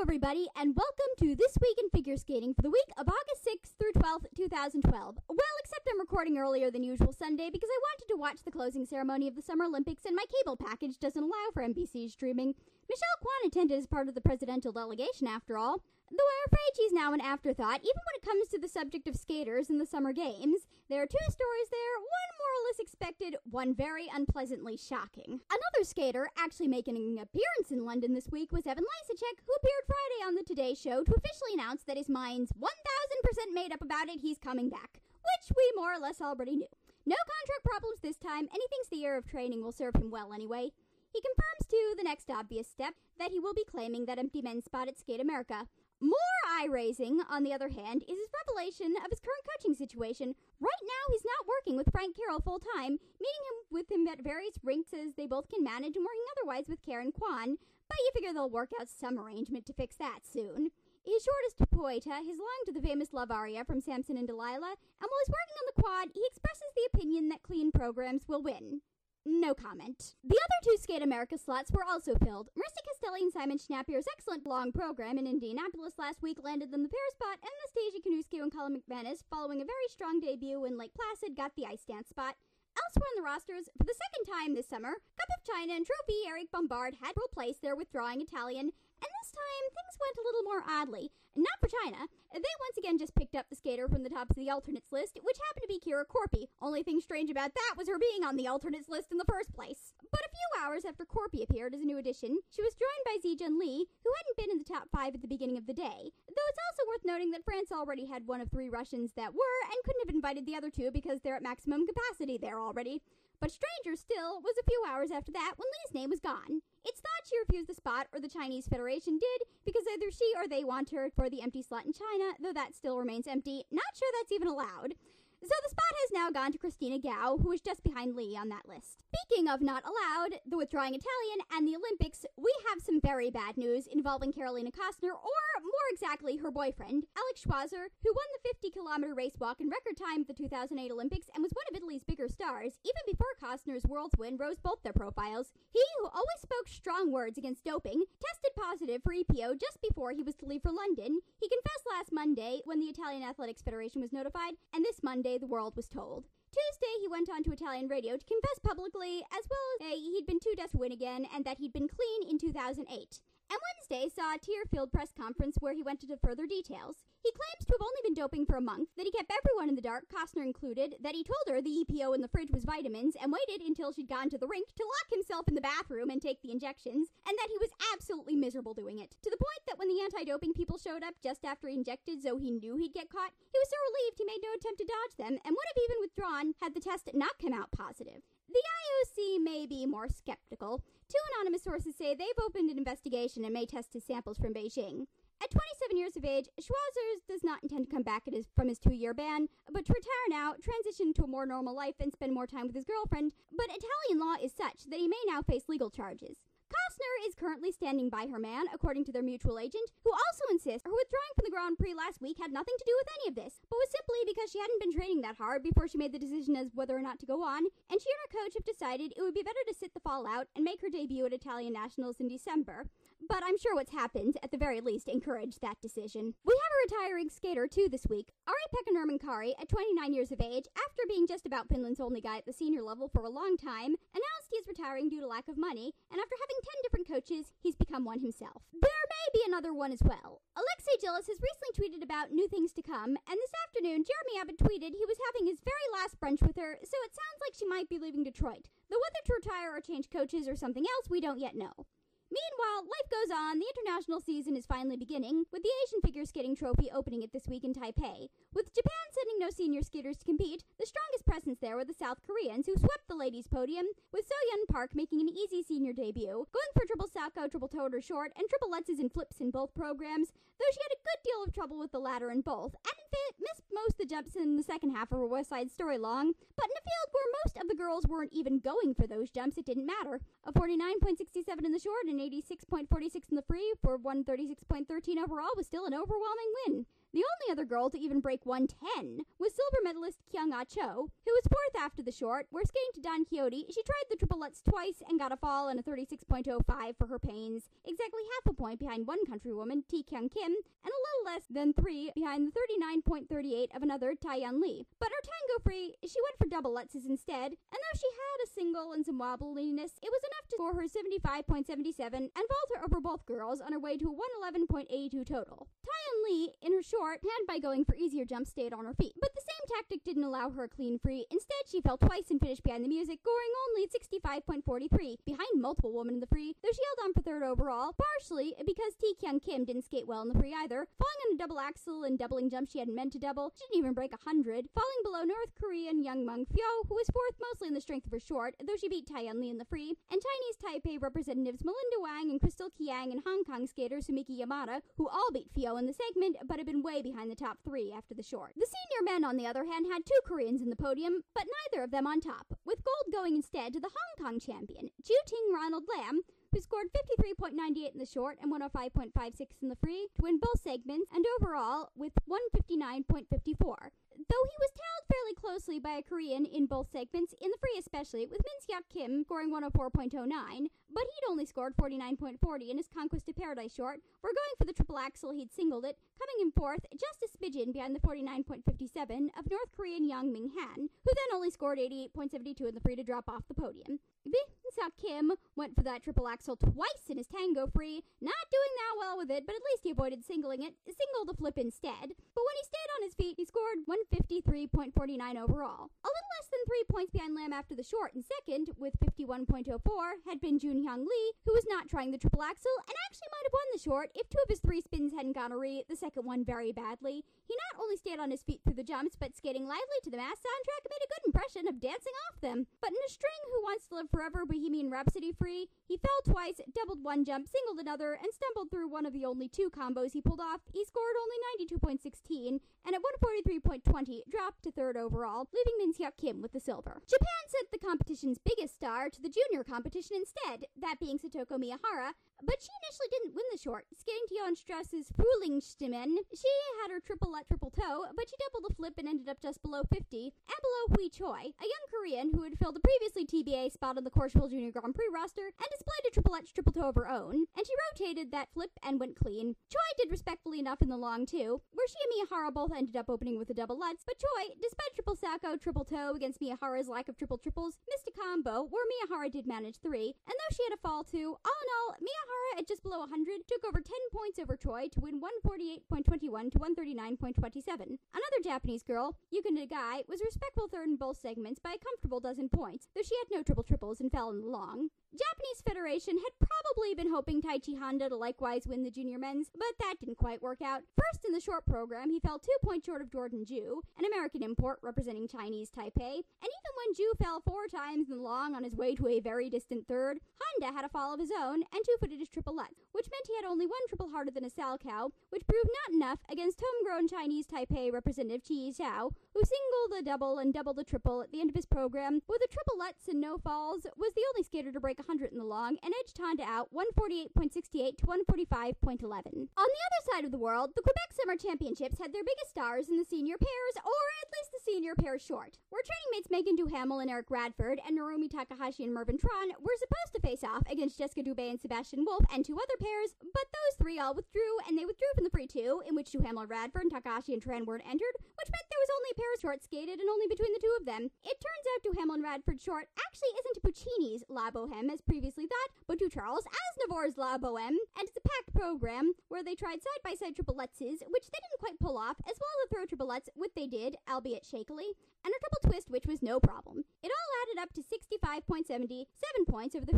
everybody, and welcome to This Week in Figure Skating for the week of August 6th through 12th, 2012. Well, except I'm recording earlier than usual Sunday because I wanted to watch the closing ceremony of the Summer Olympics and my cable package doesn't allow for NBC streaming. Michelle Kwan attended as part of the presidential delegation, after all. Though I'm afraid she's now an afterthought, even when it comes to the subject of skaters in the Summer Games. There are two stories there, one more or less expected, one very unpleasantly shocking. Another skater actually making an appearance in London this week was Evan Lysacek, who appeared Friday on the Today Show to officially announce that his mind's 1000% made up about it, he's coming back, which we more or less already knew. No contract problems this time, and he thinks the year of training will serve him well anyway. He confirms, too, the next obvious step, that he will be claiming that empty men's spot at Skate America. More eye-raising, on the other hand, is his revelation of his current coaching situation. Right now, he's not working with Frank Carroll full-time, meeting with him at various rinks as they both can manage and working otherwise with Karen Kwan, but you figure they'll work out some arrangement to fix that soon. His shortest poeta has belonged to the famous love aria from Samson and Delilah, and while he's working on the quad, he expresses the opinion that clean programs will win. No comment. The other two Skate America slots were also filled. Marissa Castelli and Simon Schnappier's excellent long program in Indianapolis last week landed them the pair spot, and Anastasia Kanuskio and Colin McManus, following a very strong debut in Lake Placid, got the ice dance spot. Elsewhere on the rosters, for the second time this summer, Cup of China and Trophy Eric Bombard had replaced their withdrawing Italian, and this time things went a little more oddly. Not for China. They once again just picked up the skater from the top of the alternates list, which happened to be Kira Corpy. Only thing strange about that was her being on the alternates list in the first place. But a few hours after Corpy appeared as a new addition, she was joined by Zijun Lee, who hadn't been in the top 5 at the beginning of the day. Though it's also worth noting that France already had one of 3 Russians that were, and couldn't have invited the other 2 because they're at maximum capacity there already. But stranger still was a few hours after that when Lee's name was gone. It's thought she refused the spot, or the Chinese Federation did, because either she or they want her for the empty slot in China, though that still remains empty. Not sure that's even allowed. So the spot has now gone to Christina Gao, who is just behind Lee on that list. Speaking of not allowed, the withdrawing Italian, and the Olympics, we have some very bad news involving Carolina Kostner, or more exactly, her boyfriend, Alex Schwazer, who won the 50-kilometer race walk in record time at the 2008 Olympics and was one of Italy's bigger stars. Even before Kostner's Worlds win rose both their profiles. He, who always spoke strong words against doping, tested positive for EPO just before he was to leave for London. He confessed last Monday when the Italian Athletics Federation was notified, and this Monday the world was told. Tuesday, he went on to Italian radio to confess publicly, as well as he'd been too deaf to win again, and that he'd been clean in 2008. And Wednesday saw a tear-filled press conference where he went into further details. He claims to have only been doping for a month, that he kept everyone in the dark, Kostner included, that he told her the EPO in the fridge was vitamins, and waited until she'd gone to the rink to lock himself in the bathroom and take the injections, and that he was absolutely miserable doing it. To the point that when the anti-doping people showed up just after he injected, so he knew he'd get caught, he was so relieved he made no attempt to dodge them, and would have even withdrawn had the test not come out positive. The IOC may be more skeptical. 2 anonymous sources say they've opened an investigation and may test his samples from Beijing. At 27 years of age, Schwazer does not intend to come back from his 2-year ban, but to retire now, transition to a more normal life, and spend more time with his girlfriend. But Italian law is such that he may now face legal charges. Kostner is currently standing by her man, according to their mutual agent, who also insists her withdrawing from the Grand Prix last week had nothing to do with any of this, but was simply because she hadn't been training that hard before she made the decision as whether or not to go on, and she and her coach have decided it would be better to sit the fall out and make her debut at Italian Nationals in December. But I'm sure what's happened, at the very least, encouraged that decision. We have a retiring skater, too, this week. Ari-Pekka Nurmikari, at 29 years of age, after being just about Finland's only guy at the senior level for a long time, announced he is retiring due to lack of money, and after having 10 different coaches, he's become one himself. There may be another one as well. Alexei Gillis has recently tweeted about new things to come, and this afternoon, Jeremy Abbott tweeted he was having his very last brunch with her, so it sounds like she might be leaving Detroit. Though whether to retire or change coaches or something else, we don't yet know. Meanwhile, life goes on. The international season is finally beginning, with the Asian Figure Skating Trophy opening it this week in Taipei. With Japan sending no senior skaters to compete, the strongest presence there were the South Koreans, who swept the ladies' podium, with So-Yeon Park making an easy senior debut, going for triple Salchow, triple toed or short, and triple Lutzes and flips in both programs, though she had a good deal of trouble with the latter in both, and in fact missed most of the jumps in the second half of her West Side Story long. But in a field where most of the girls weren't even going for those jumps, it didn't matter. A 49.67 in the short and 86.46 in the free for 136.13 overall was still an overwhelming win. The only other girl to even break 110 was silver medalist Kyung Ah Cho, who was fourth after the short, where skating to Don Quixote, she tried the triple Lutz twice and got a fall and a 36.05 for her pains, exactly half a point behind one countrywoman, T. Kyung Kim, and a little less than 3 behind the 39.38 of another, Tai-Yan Lee. But her tango free, she went for double Lutzes instead, and though she had a single and some wobbliness, it was enough to score her 75.77 and vault over both girls on her way to a 111.82 total. Tai-Yan Lee, in her short, had by going for easier jumps stayed on her feet, but the same tactic didn't allow her a clean free. Instead, she fell twice and finished behind the music, scoring only 65.43, behind multiple women in the free, though she held on for third overall, partially because T. Kyung Kim didn't skate well in the free either, falling on a double axel and doubling jumps she hadn't meant to double. She didn't even break 100, falling below North Korean Young Mung Fyo, who was fourth mostly in the strength of her short, though she beat Tai-Yan Lee in the free, and Chinese Taipei representatives Melinda Wang and Crystal Kiang and Hong Kong skater Sumiki Yamada, who all beat Fyo in the segment, but had been way behind the top three after the short. The senior men, on the other hand, had two Koreans in the podium, but neither of them on top, with gold going instead to the Hong Kong champion, Ju-Ting Ronald Lam, who scored 53.98 in the short and 105.56 in the free to win both segments, and overall with 159.54. Though he was tailed fairly closely by a Korean in both segments, in the free especially, with Min Seok Kim scoring 104.09, but he'd only scored 49.40 in his Conquest of Paradise short, where going for the triple axel he'd singled it, coming in fourth, just a smidgen behind the 49.57 of North Korean Yang Ming Han, who then only scored 88.72 in the free to drop off the podium. Min Seok Kim went for that triple axel twice in his tango free, not doing that well with it, but at least he avoided singling it, singled the flip instead. But when he stayed on his feet, he scored 153.49 overall. A little less than 3 points behind Lam after the short, and second, with 51.04, had been Junhyung Lee, who was not trying the triple axel, and actually might have won the short if two of his three spins hadn't gone awry, the second one very badly. He not only stayed on his feet through the jumps, but skating lively to the Mass soundtrack made a good impression of dancing off them. But in a string Who Wants to Live Forever Bohemian Rhapsody free, he fell twice, doubled one jump, singled another, and stumbled through one of the only two combos he pulled off. He scored only 92.16, and at 143.20 dropped to third overall, leaving Min Seok Kim with the silver. Japan sent the competition's biggest star to the junior competition instead, that being Satoko Miyahara, but she initially didn't win the short, skating to Johan Strauss's Frühlingsstimmen. She had her triple toe, but she doubled the flip and ended up just below 50, and below Hui Choi, a young Korean who had filled the previously TBA spot on the Courchevel Junior Grand Prix roster and displayed a triple toe of her own, and she rotated that flip and went clean. Choi did respectfully enough in the long too, where she and Miyahara both ended up opening with a double Lutz, but Choi, despite triple Sacco, triple toe against Miyahara's lack of triple triples, missed a combo where Miyahara did manage 3, and though she had a fall too, all in all, Miyahara at just below 100 took over 10 points over Choi to win 148.21 to 139.27. Another Japanese girl, Yuka Nagai, was a respectful third in both segments by a comfortable dozen points, though she had no triple triples and fell in the long. Japanese Federation had probably been hoping Taichi Honda to likewise win the junior men's, but that didn't quite work out. First in the short program, he fell 2 points short of Jordan Ju, an American import representing Chinese Taipei, and even when Ju fell 4 times in the long on his way to a very distant third, Honda had a fall of his own and two-footed his triple Lutz, which meant he had only one triple harder than a Salchow, which proved not enough against homegrown Chinese Taipei representative Qi Xiao, who singled the double and doubled the triple at the end of his program. With a triple Lutz and no falls, was the only skater to break 100 in the long and edged Honda out 148.68 to 145.11. On the other side of the world, the Quebec Summer Championships had their biggest stars in the senior pairs, or at least the senior pair short, where training mates Megan Duhamel and Eric Radford and Narumi Takahashi and Mervyn Tran were supposed to face off against Jessica Dubé and Sebastian Wolf and 2 other pairs, but those 3 all withdrew, and they withdrew from the free 2, in which Duhamel, Radford, and Takahashi and Tran weren't entered, which meant there was only a pair of short skated and only between the 2 of them. It turns out Duhamel and Radford short actually isn't Puccini's La Boheme as previously thought, but to Charles Aznavour's La Boheme, and it's a packed program where they tried side-by-side triple Lutzes, which they didn't quite pull off, as well as a throw triple Lutz, which they did, albeit shakily, and a triple twist, which was no problem. It all added up to 65.70, 7 points over the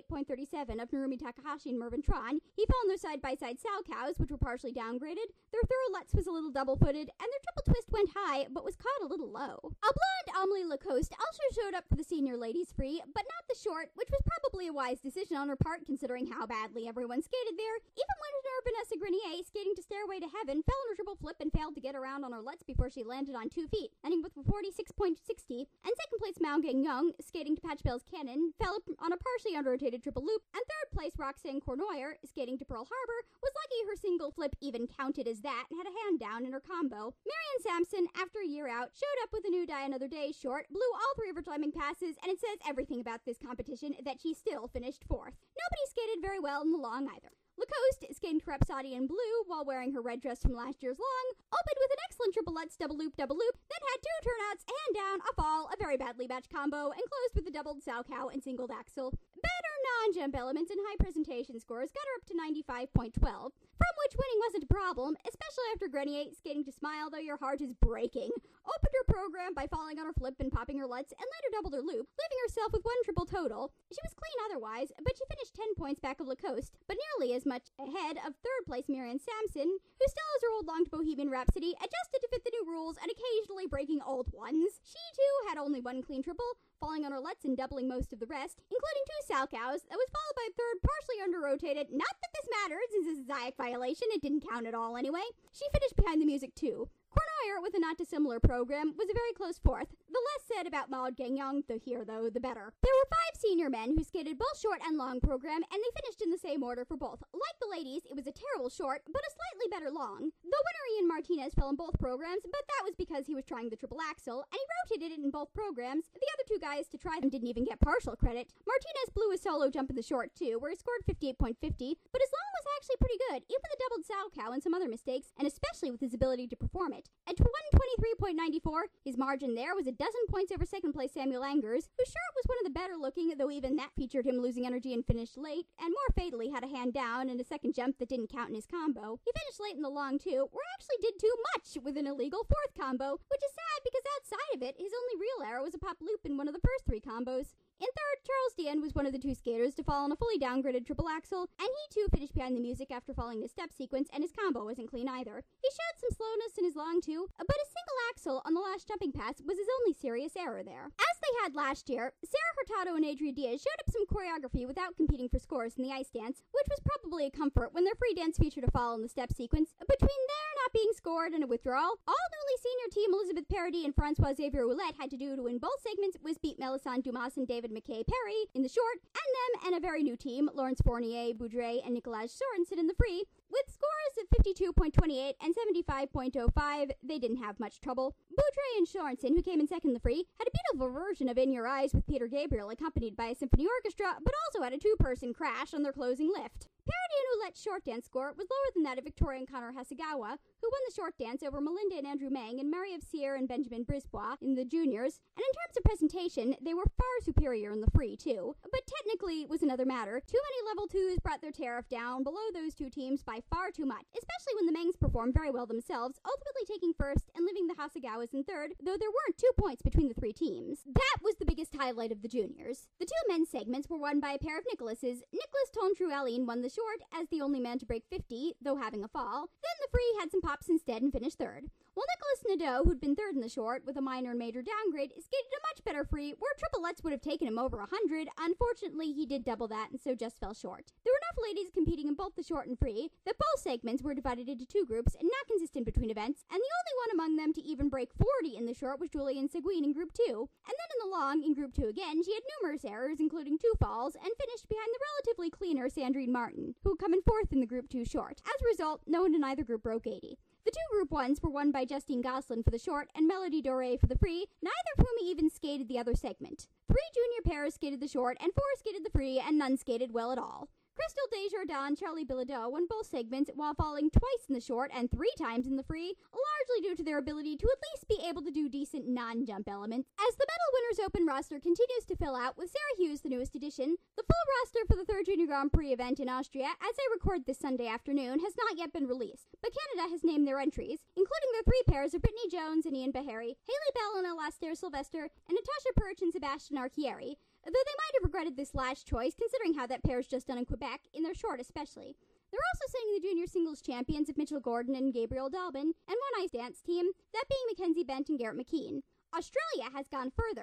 58.37 of Narumi Takahashi and Mervyn Tran. He fell in their side-by-side Salchows, which were partially downgraded. Their throw Lutz was a little double-footed, and their triple twist went high, but was caught a little low. A blonde Amelie Lacoste also showed up for the senior ladies free, but not the short, which was probably a wise decision on her part considering how badly everyone skated there. Even when Vanessa Grenier Grenier, skating to Stairway to Heaven, fell on her triple flip and failed to get around on her lutz before she landed on 2 feet, ending with a 46.60. And second place Mao Gang-young, skating to Patch Bell's Cannon, fell on a partially under-rotated triple loop. And third place Roxanne Cournoyer, skating to Pearl Harbor, was lucky her single flip even counted as that and had a hand down in her combo. Marianne Sampson, after a year out, showed up with a new Die Another Day short, blew all 3 of her timing passes, and it says everything about this competition that she still finished 4th. Nobody skated very well in the long either. Lacoste, skating to Rhapsody in blue while wearing her red dress from last year's long, opened with an excellent triple lutz double loop, then had 2 turnouts, a hand down, a fall, a very badly matched combo, and closed with a doubled Salchow and singled axle. Better non-jump elements and high presentation scores got her up to 95.12, from which winning wasn't a problem, especially after Grenier, skating to Smile Though Your Heart Is Breaking, opened her program by falling on her flip and popping her lutz, and later doubled her loop, leaving herself with 1 triple total. She was clean otherwise, but she finished 10 points back of Lacoste, but nearly as much ahead of third place Marianne Sampson, who still has her old long to Bohemian Rhapsody, adjusted to fit the new rules and occasionally breaking old ones. She, too, had only 1 clean triple, falling on her lutz and doubling most of the rest, including 2 Salchows, that was followed by a third partially under-rotated. Not that this mattered, since this is a Zayak violation, it didn't count at all anyway. She finished behind the music, too. Cournoyer, with a not-dissimilar program, was a very close 4th. The less said about Mao Gang-young, the better. There were 5 senior men who skated both short and long program, and they finished in the same order for both. Like the ladies, it was a terrible short, but a slightly better long. The winner, Ian Martinez, fell in both programs, but that was because he was trying the triple axel, and he rotated it in both programs. The other 2 guys to try them didn't even get partial credit. Martinez blew a solo jump in the short, too, where he scored 58.50, but his long was actually pretty good, even with a doubled Salchow and some other mistakes, and especially with his ability to perform it. At 123.94, his margin there was a dozen points over second place Samuel Angers, whose shirt was one of the better looking, though even that featured him losing energy and finished late, and more fatally had a hand down and a second jump that didn't count in his combo. He finished late in the long too, where he actually did too much with an illegal 4th combo, which is sad because outside of it, his only real error was a pop loop in one of the first 3 combos. In third, Charles Dien was one of the 2 skaters to fall on a fully downgraded triple axel, and he too finished behind the music after falling in a step sequence, and his combo wasn't clean either. He showed some slowness in his long too, but a single axel on the last jumping pass was his only serious error there. As they had last year, Sarah Hurtado and Adria Diaz showed up some choreography without competing for scores in the ice dance, which was probably a comfort when their free dance featured a fall in the step sequence. Between their not being scored and a withdrawal, all newly senior team Elizabeth Parody and Francois Xavier Ouellette had to do to win both segments was beat Melisande Dumas and David McKay Perry in the short, and them and a very new team, Lawrence Fournier, Boudret, and Nicolas Sorensen in the free. With scores of 52.28 and 75.05, they didn't have much trouble. Boudret and Sorensen, who came in second in the free, had a beautiful version of In Your Eyes with Peter Gabriel accompanied by a symphony orchestra, but also had a 2-person crash on their closing lift. Parody and Ouellette's short dance score was lower than that of Victoria and Connor Hasegawa, who won the short dance over Melinda and Andrew Mang and Marie of Sierre and Benjamin Brisbois in the juniors, and in terms of presentation, they were far superior in the free, too. But technically, it was another matter. Too many level 2s brought their tariff down below those 2 teams by far too much, especially when the Mangs performed very well themselves, ultimately taking first and leaving the Hasegawas in third, though there weren't 2 points between the 3 teams. That was the biggest highlight of the juniors. The 2 men's segments were won by a pair of Nicholases. Nicholas Tontruelline won the short as the only man to break 50, though having a fall. Then the free had some pops instead and finished third. While Nicholas Nadeau, who'd been third in the short with a minor and major downgrade, skated a much better free where triple lutz would have taken him over 100. Unfortunately, he did double that and so just fell short. There were enough ladies competing in both the short and free that both segments were divided into 2 groups and not consistent between events, and the only one among them to even break 40 in the short was Julianne Seguin in group 2. And then in the long, in group 2 again, she had numerous errors, including 2 falls, and finished behind the relatively cleaner Sandrine Martin, who come in 4th in the group 2 short. As a result, no one in either group broke 80. The 2 group 1s were won by Justine Gosselin for the short and Melody Doré for the free, neither of whom even skated the other segment. 3 junior pairs skated the short, and 4 skated the free, and none skated well at all. Crystal Desjardins and Charlie Bilodeau won both segments while falling twice in the short and 3 times in the free, largely due to their ability to at least be able to do decent non-jump elements. As the Medal Winners Open roster continues to fill out, with Sarah Hughes the newest addition, the full roster for the 3rd Junior Grand Prix event in Austria, as I record this Sunday afternoon, has not yet been released, but Canada has named their entries, including their 3 pairs of Brittany Jones and Ian Beharry, Haley Bell and Alastair Sylvester, and Natasha Perch and Sebastian Archieri, though they might have regretted this last choice, considering how that pair's just done in Quebec, in their short especially. They're also sending the junior singles champions of Mitchell Gordon and Gabriel Dalbin, and one ice dance team, that being Mackenzie Bent and Garrett McKean. Australia has gone further.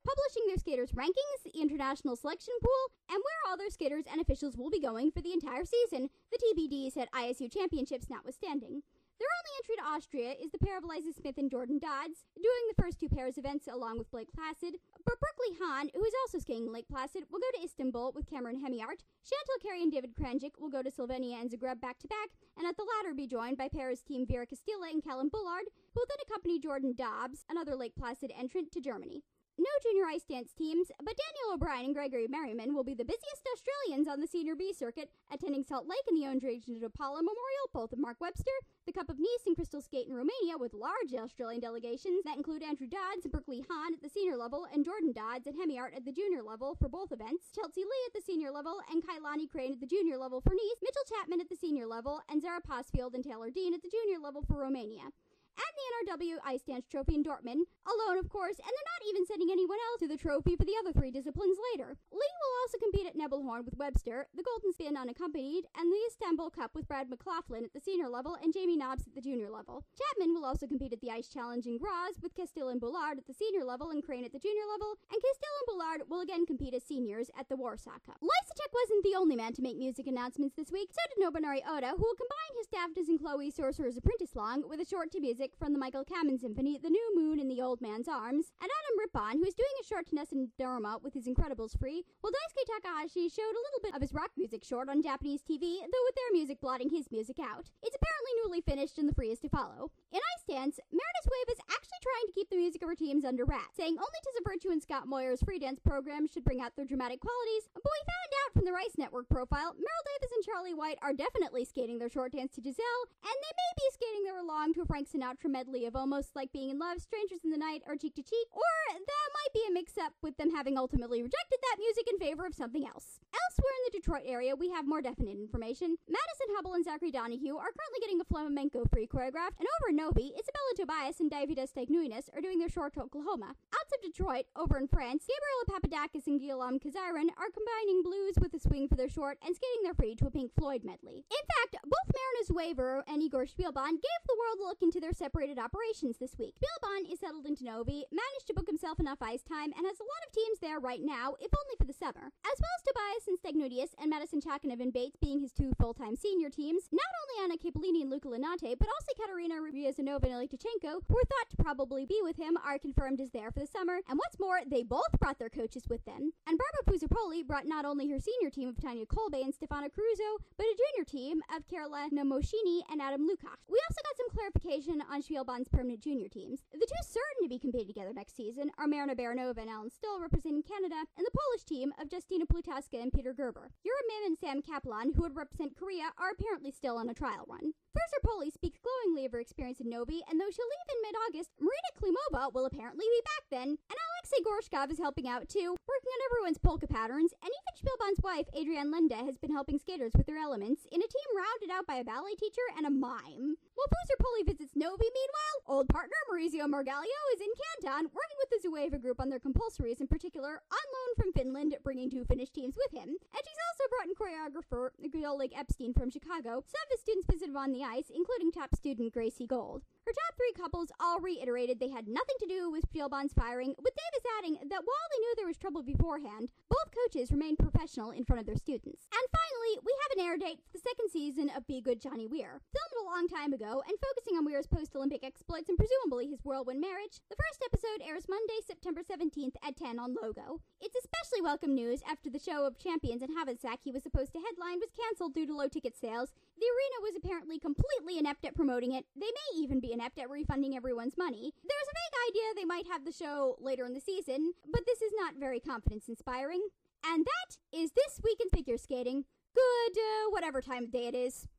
publishing their skaters' rankings, the international selection pool, and where all their skaters and officials will be going for the entire season, the TBDs at ISU Championships notwithstanding. Their only entry to Austria is the pair of Eliza Smith and Jordan Dodds, doing the first two pairs events along with Blake Placid. But Berkeley Hahn, who is also skiing Lake Placid, will go to Istanbul with Cameron Hemiart. Chantal Carey and David Kranjik will go to Slovenia and Zagreb back-to-back, and at the latter be joined by Paris team Vera Castilla and Callum Bullard, who will then accompany Jordan Dobbs, another Lake Placid entrant, to Germany. No junior ice dance teams, but Daniel O'Brien and Gregory Merriman will be the busiest Australians on the Senior B circuit, attending Salt Lake and the Andre de Paula Memorial, both of Mark Webster, the Cup of Nice and Crystal Skate in Romania with large Australian delegations that include Andrew Dodds and Berkeley Hahn at the senior level and Jordan Dodds and Hemiart at the junior level for both events, Chelsea Lee at the senior level and Kailani Crane at the junior level for Nice, Mitchell Chapman at the senior level, and Zara Posfield and Taylor Dean at the junior level for Romania. And the NRW Ice Dance Trophy in Dortmund, alone of course, and they're not even sending anyone else to the trophy for the other three disciplines later. Lee will also compete at Nebelhorn with Webster, the Golden Spin unaccompanied, and the Istanbul Cup with Brad McLaughlin at the senior level and Jamie Nobbs at the junior level. Chapman will also compete at the Ice Challenge in Graz with Castile and Bullard at the senior level and Crane at the junior level, and Castile and Bullard will again compete as seniors at the Warsaw Cup. Lysatek wasn't the only man to make music announcements this week, so did Nobunari Oda, who will combine his Daphnis and Chloe Sorcerer's Apprentice Long with a short to music from the Michael Kamen Symphony, The New Moon in the Old Man's Arms, and Adam Rippon, who is doing a short to Nessun Dorma with his Incredibles free, while Daisuke Takahashi showed a little bit of his rock music short on Japanese TV, though with their music blotting his music out. It's apparently newly finished and the free is to follow. In Ice Dance, Meredith Wave is actually trying to keep the music of her teams under wraps, saying only Tessa Virtue and Scott Moyer's free dance program should bring out their dramatic qualities, but we found out from the Rice Network profile, Meryl Davis and Charlie White are definitely skating their short dance to Giselle, and they may be skating their along to a Frank Sinatra medley of Almost Like Being in Love, Strangers in the Night, or Cheek to Cheek, or that might be a mix-up with them having ultimately rejected that music in favor of something else. Elsewhere in the Detroit area, we have more definite information. Madison Hubble and Zachary Donahue are currently getting a flamenco free choreographed, and over in Novi, Isabella Tobias and David Estagnuinas are doing their short to Oklahoma. Outside of Detroit, over in France, Gabriela Papadakis and Guillaume Kazarin are combining blues with a swing for their short and skating their free to a Pink Floyd medley. In fact, both Marinus Waver and Igor Spielbahn gave the world a look into their separated operations this week. Spielbahn is settled into Novi, managed to book himself enough ice time, and has a lot of teams there right now, if only for the summer. As well as Tobias and Stagnudius and Madison Chakanov and Bates being his two full-time senior teams, not only Anna Capolini and Luca Linate, but also Katerina Ryazanova and Olegtachenko, who were thought to probably be with him, are confirmed as there for the summer, and what's more, they both brought their coaches with them. And Barbara Puzapoli brought not only her senior team of Tanya Kolbe and Stefano Caruso, but a junior team of Carolina Moschini and Adam Lukács. We also got some clarification on Spielbahn's permanent junior teams. The two certain to be competing together next season are Marina Baranova and Alan Still representing Canada, and the Polish team of Justina Plutowska and Peter Gerber. Euromim and Sam Kaplan, who would represent Korea, are apparently still on a trial run. First Poli speaks glowingly of her experience in Novi, and though she'll leave in mid-August, Marina Klimova will apparently be back then, and Alexei Gorshkov is helping out too, working on everyone's polka patterns, and even Spielbahn's wife, Adrienne Lende, has been helping skaters with their elements in a team rounded out by a ballet teacher and a mime. While Poli visits Novi, meanwhile, old partner Maurizio Margalio is in Canton, working with the Zueva group on their compulsories, in particular, on loan from Finland, bringing two Finnish teams with him, and she's also brought in choreographer Oleg Epstein from Chicago. Some of the students visited on the ice, including top student Gracie Gold. Her top three couples all reiterated they had nothing to do with Spielbahn's firing, with Davis adding that while they knew there was trouble beforehand, both coaches remained professional in front of their students. And finally, we have an air date for the second season of Be Good Johnny Weir. Filmed a long time ago and focusing on Weir's post-Olympic exploits and presumably his whirlwind marriage, the first episode airs Monday, September 17th at 10 on Logo. It's especially welcome news after the show of Champions in Havlicek he was supposed to headline was canceled due to low ticket sales. The arena was apparently completely inept at promoting it. They may even be inept at refunding everyone's money. There's a vague idea they might have the show later in the season, but this is not very confidence-inspiring. And that is This Week in Figure Skating. Good, whatever time of day it is.